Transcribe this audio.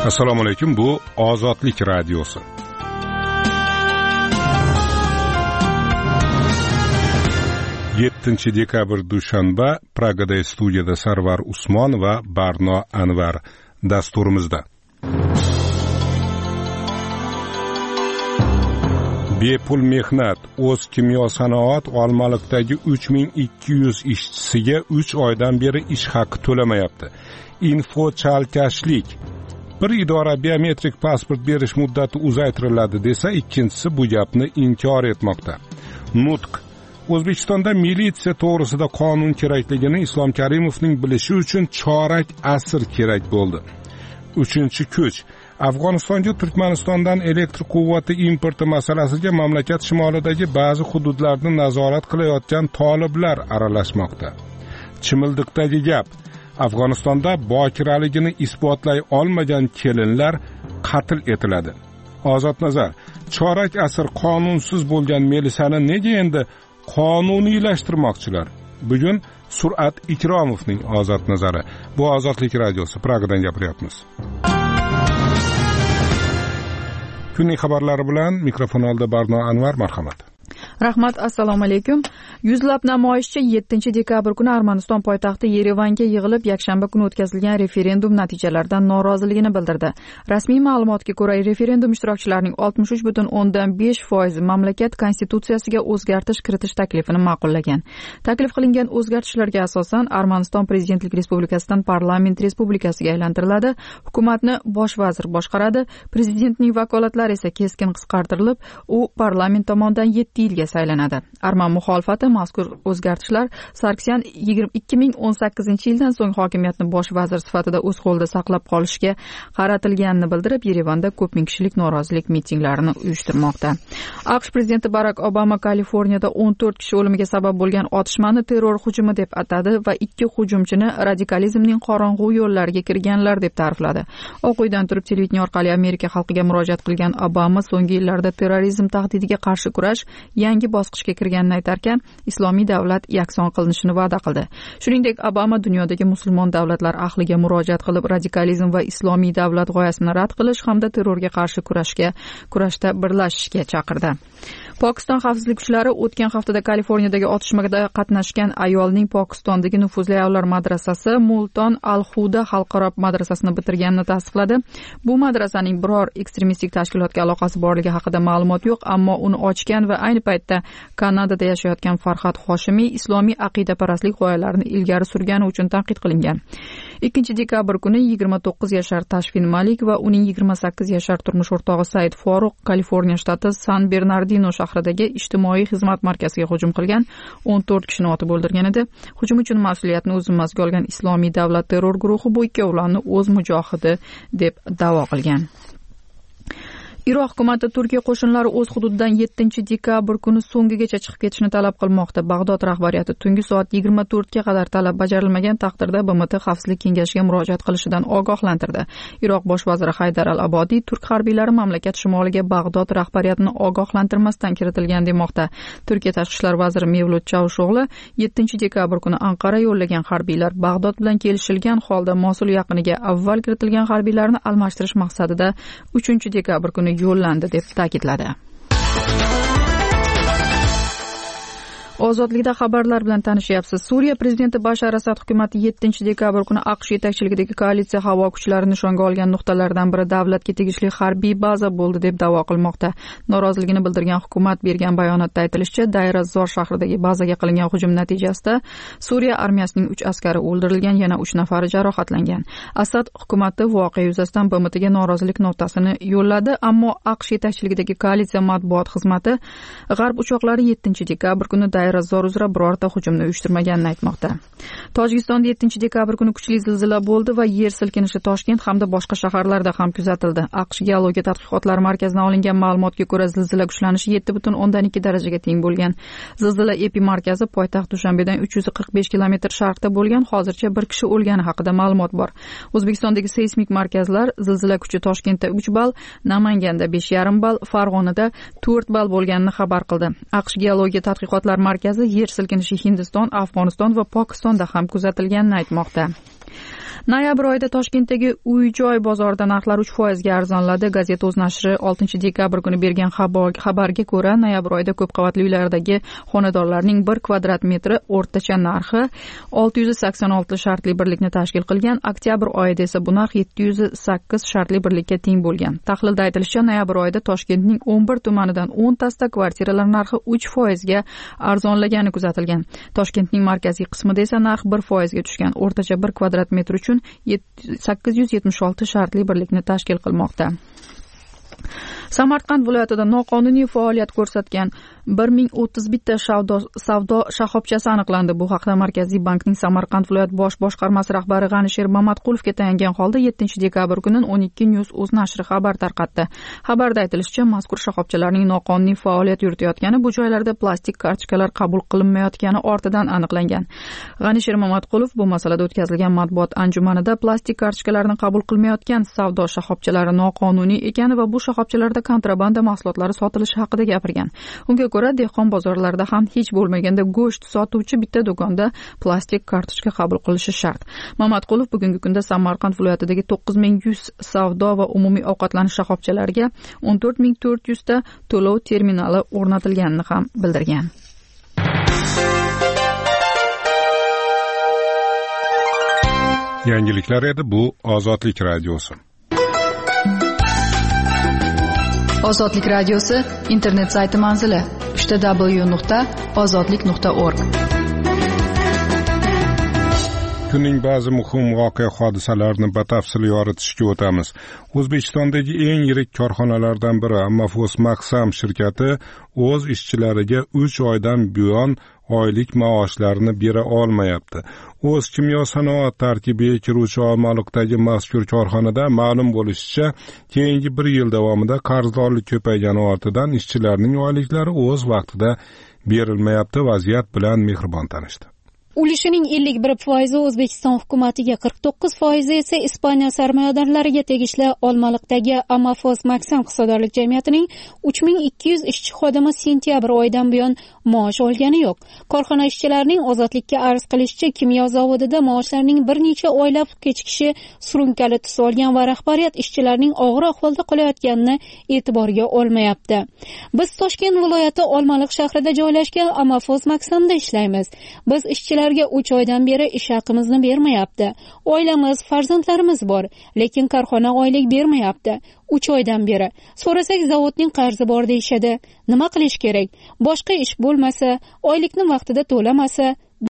Assalomu alaykum, bu Ozodlik radiosi. Yettinchi dekabr dushanba Pragada studiyada Sarvar Usmon va Barno Anvar dasturimizda. Bepul mehnat o'z kimyo sanoat Olmaliqdagi 3200 ishchisiga 3 oydan beri ish haqi to'lamayapti. Info chalkashlik. Bir idora biometrik pasport berish muddati uzaytiriladi desa, ikkinchisi bu gapni inkor etmoqda. Nutq. O'zbekistonda militsiya to'g'risida qonun kerakligini Islom Karimovning bilishi uchun chorak asr kerak bo'ldi. 3-kuch. Afg'onistonga Turkmanistondan elektr quvvati importi masalasiga mamlakat shimolidagi ba'zi hududlarni nazorat qilayotgan toliblar aralashmoqda. Chimildiqdagi gap. Afg'onistonda bokiraligini isbotlay olmagan kelinlar qatl etiladi. Ozod nazar. Chorak asr qonunsiz bo'lgan milisani nega endi qonuniylashtirmoqchilar? Bugun Surat Ikromovning ozod nazari. Bu Ozodlik radiosi. Pragadan gapiryapmiz. Kunning xabarlari bilan mikrofon oldida Barno Anvar, marhamat. Rahmat, assalomu alaykum. Yuzlab namoyishchi 7 dekabr kuni Armaniston poytaxti Yerevanga yig'ilib, yakshanba kuni o'tkazilgan referendum natijalaridan noroziligini bildirdi. Rasmiy ma'lumotga ko'ra, referendum ishtirokchilarining 63.5% mamlakat konstitutsiyasiga o'zgartirish kiritish taklifini ma'qullagan. Taklif qilingan o'zgartirishlarga asosan Armaniston prezidentlik respublikasidan parlament respublikasiga aylantiriladi, hukumatni bosh vazir boshqaradi, prezidentning vakolatlari esa keskin qisqartirilib, u parlament tomonidan 7 yilga saylanadi. Arman muxolifati mazkur o'zgartishlar Sargsyan 2018-yildan so'ng hokimiyatni bosh vazir sifatida o'z qo'lida saqlab qolishga qaratilganini bildirib, Yerevanda ko'p ming kishilik norozilik mitinglarini uyushtirmoqda. AQSh prezidenti Barak Obama Kaliforniyada 14 kishi o'limiga sabab bo'lgan otishmani terror hujumi deb atadi va 2 hujumchini radikalizmning qorong'u yo'llariga kirganlar deb ta'rifladi. Oq uydan turib televideniya orqali Amerika xalqiga murojaat qilgan Obama so'nggi yillarda terrorizm tahdidiga qarshi kurash yangi bosqichga kirganini aytarkan, islomiy davlat yakson qilinishini va'da qildi. Shuningdek, Obama dunyodagi musulmon davlatlar ahliga murojaat qilib, radikalizm va islomiy davlat g'oyasini rad qilish hamda terrorga qarshi kurashda birlashishga chaqirdi. Pokiston xavfsizlik kuchlari o'tgan haftada Kaliforniyadagi otishmada qatnashgan ayolning Pokistondagi nufuzli ayollar madrasasi Multon al-Huda xalqaro madrasasini bitirganini tasdiqladi. Bu madrasaning biror ekstremistik tashkilotga aloqasi borligi haqida ma'lumot yo'q, ammo uni ochgan va ayni paytda Kanadada yashayotgan Farhad Hoshimiy islomiy aqidaparastlik g'oyalarini ilgari surgani uchun tanqid qilingan. 2 dekabr kuni 29 yashar Tashfin Malik va uning 28 yashar turmush o'rtog'i Said Foruq Kaliforniya shtati San Bernardino shahridagi ijtimoiy xizmat markaziga hujum qilgan, 14 kishini otib o'ldirgan edi. Hujum uchun mas'uliyatni o'z zimmasiga olgan Islomiy davlat terror guruhi bu ikkovlonni o'z mujohidi deb da'vo qilgan. Iroq hukumati Turkiya qo'shinlari o'z hududidan 7 dekabr kuni so'ngigacha chiqib ketishni talab qilmoqda. Bag'dod rahbariyati tungi soat 24 ga qadar talab bajarilmagan taqdirda BMT Xavfsizlik kengashiga murojaat qilishidan ogohlantirdi. Iroq bosh vaziri Haydar al-Abodiy turk harbiylari mamlakat shimoliga Bag'dod rahbariyatini ogohlantirmasdan kiritilgan demoqda. Turkiya tashqi ishlar vaziri Mevlut Chavusho'g'li 7 dekabr kuni Anqara yo'llagan harbiylar Bag'dod bilan kelishilgan holda Mosul yaqiniga avval kiritilgan harbiylarni almashtirish maqsadida 3 dekabr kuni yo'llandi deb ta'kidladi. Ozodlikda xabarlar bilan tanishyapsiz. Suriya prezidenti Bashar Asad hukumati 7 dekabr kuni AQSh yetakchiligidagi koalitsiya havo kuchlari nishonga olgan nuqtalardan biri davlatga tegishli harbiy baza bo'ldi deb da'vo qilmoqda. Noroziligini bildirgan hukumat bergan bayonotda aytilishicha, Dayr az-Zor shahridagi bazaga qilingan hujum natijasida Suriya armiyasining 3 askari o'ldirilgan, yana 3 nafari jarohatlangan. Asad hukumati voqea yuzasidan BMTga norozilik notasini yo'lladi, ammo AQSh yetakchiligidagi koalitsiya matbuot xizmati G'arb uchoqlari 7 dekabr kuni Dayr az-Zor uzra birorta hujumni uyushtirmaganini aytmoqda. Tojikistonda 7 dekabr kuni kuchli zilzila bo'ldi va yer silkinishi Toshkent hamda boshqa shaharlarda ham kuzatildi. AQSh geologiya tadqiqotlari markazidan olingan ma'lumotga ko'ra, zilzila kuchlanishi 7.2 darajaga teng bo'lgan. Zilzila epimarkazi poytaxt Dushanbedan 345 km sharqda bo'lgan. Hozircha bir kishi o'lgani haqida ma'lumot bor. O'zbekistondagi seysmik markazlar zilzila kuchi Toshkentda 3 ball, Namanganda 5,5 ball, Farg'onada 4 ball bo'lganini xabar qildi. AQSh geologiya tadqiqotlari markazi yer silkinishi Hindiston, Afg'oniston va Pokistonda ham kuzatilganini aytmoqda. Noyabr oyida Toshkentdagi uy-joy bozorida narxlar 3% ga arzonladi. Gazeta.uz nashri 6-dekabr kuni bergan xabarga ko'ra, noyabr oyida ko'p qavatli uylardagi xonadonlarning 1 kvadrat metri o'rtacha narxi 686 shartli birlikni tashkil qilgan. Oktyabr oyida esa bu narx 708 shartli birlikka teng bo'lgan. Tahlilda aytilishicha, noyabr oyida Toshkentning 11 tumanidan 10 tasida kvartiralar narxi 3% ga arzonlagani kuzatilgan. Toshkentning markaziy qismida esa narx 1% ga tushgan. O'rtacha 1 kvadrat metr uchun 876 shartli birlikni tashkil qilmoqda. Samarqand viloyatida noqonuniy faoliyat ko'rsatgan 1031 savdo shoxobchasi aniqlandi. Bu haqda Markaziy bankning Samarqand viloyat bosh boshqarmasi rahbari G'anisher Mamatqulovga tayangan holda 7-dekabr kuni 12news o'z nashri xabar tarqatdi. Xabarda aytilishicha, mazkur shoxobchalarning noqonuniy faoliyat yuritayotgani, bu joylarda plastik kartochkalar qabul qilinmayotgani ortidan aniqlangan. G'anisher Mamatqulov bu masalada o'tkazilgan matbuot anjumanida plastik kartochkalarni qabul qilmayotgan savdo shoxobchalari noqonuniy ekani va bu shoxobchalarda kontrabanda mahsulotlari sotilishi haqida gapirgan. Unga ko'ra, dehqon bozorlarida ham hech bo'lmaganda go'sht sotuvchi bitta do'konda plastik kartochka qabul qilishi shart. Mamatqulov bugungi kunda Samarqand viloyatidagi 9100 savdo va umumiy ovqatlanish shoxobchalariga 14400 ta to'lov terminali o'rnatilganini ham bildirgan. Yangiliklar edi bu Ozodlik radiosi. Ozodlik radiosi internet sayti manzili www.ozodlik.org. Kunning ba'zi muhim voqea hodisalarini batafsil yoritishga o'tamiz. O'zbekistondagi eng yirik korxonalardan biri Amafos Maxam shirkati o'z ishchilariga 3 oydan buyon oylik maoshlarini bera olmayapti. O'z kimyo sanoat tarkibiga kiruvchi Olmaliqdagi mazkur korxonada ma'lum bo'lishicha, keyingi 1 yil davomida qarzdorlik ko'paygani ortidan ishchilarning oyliklari o'z vaqtida berilmayapti. Vaziyat bilan Mehribon tanishdi. Ulushining 51% O'zbekiston hukumatiga, 49% esa Ispaniya sarmoyadorlariga tegishli Olmaliqdagi Amafos Maxam hisobdorlik jamiyatining 3200 ishchi xodimi sentyabr oyidan buyon maosh olgani yo'q. Korxona ishchilarining ozodlikka arz qilishicha, kimyo zavodida maoshlarning bir necha oylab kechikishi surunkali tus olgan va rahbariyat ishchilarning og'ir ahvolda qolayotganini e'tiborga olmayapti. Biz Toshkent viloyati Olmaliq shahrida joylashgan Amafos Maxamda ishlaymiz. Biz ishchilar 3 oydan beri ish haqimizni bermayapti. Oilamiz, farzandlarimiz bor, lekin korxona oylik bermayapti. 3 oydan beri. So'rasak, zavodning qarzi bor deyishadi. Nima qilish kerak? Boshqa ish bo'lmasa, oylikni vaqtida to'lamasa,